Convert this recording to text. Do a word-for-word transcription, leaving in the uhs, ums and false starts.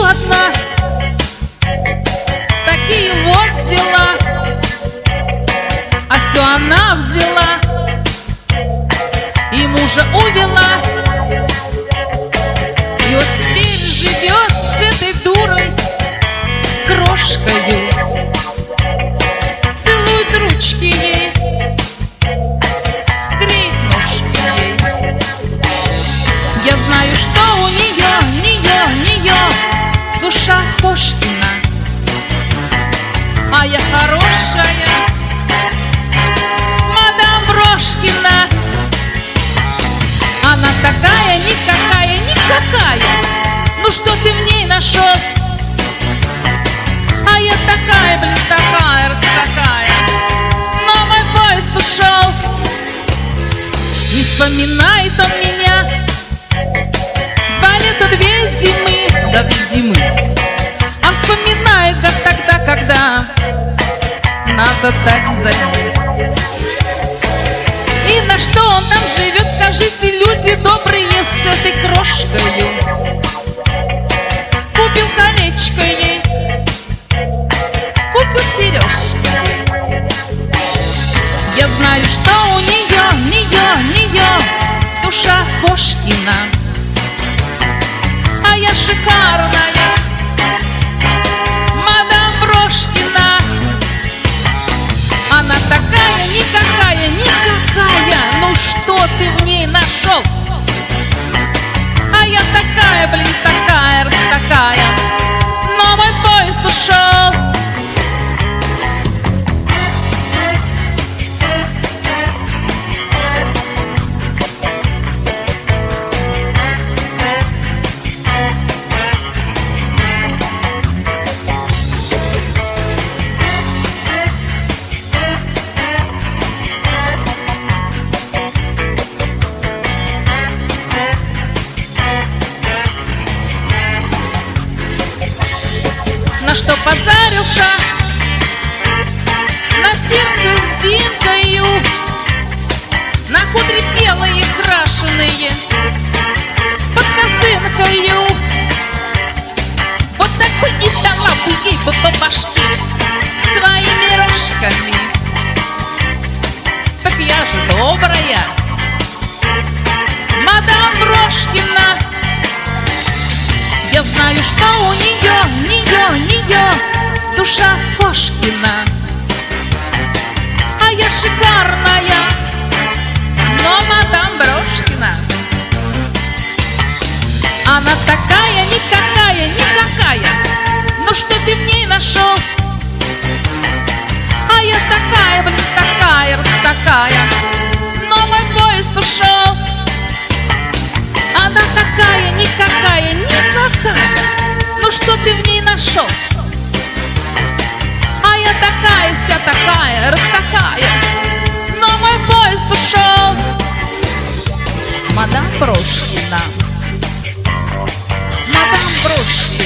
одна. Такие вот дела. А все она взяла и мужа увела. И вот теперь живет с этой дурой крошкою, целует ручки ей, греет ножки ей. Я знаю, что у нее, нее, нее душа Кошкина, а я хорошая мадам Брошкина. Она такая, никакая, никакая. Ну что ты в ней нашел? А я такая, блин, такая, раз такая. Но мой поезд ушел. Не вспоминает он меня. Два лета, две зимы, да две зимы. А вспоминает, как тогда, когда надо дать взаймы. И на что он там живет, скажите, люди добрые, с этой крошкою? Купил колечко ей, купил сережки ей. Я знаю, что у нее, нее, нее душа Кошкина, а я шикарная мадам Брошкина. Она такая, никакая, никакая. Ну что ты в ней нашел? А я такая, блин, такая, раз такая. Но мой поезд ушел. На что позарился, на сердце с Динкою, на кудри белые крашеные под косынкою. Вот так бы и дала бы ей бы по башке своими рожками. Так я же добрая мадам Брошкина. Я знаю, что у нее, нее, нее душа Кошкина, а я шикарная, но мадам Брошкина. Она такая, никакая, никакая. Ну что ты в ней нашел? А я такая, блин, такая, раз такая. Но мой поезд ушел. Она такая, никакая, никакая. Ну что ты в ней нашел? А я такая, вся такая, раз такая. Но мой поезд ушел. Мадам Брошкина, мадам Брошкина.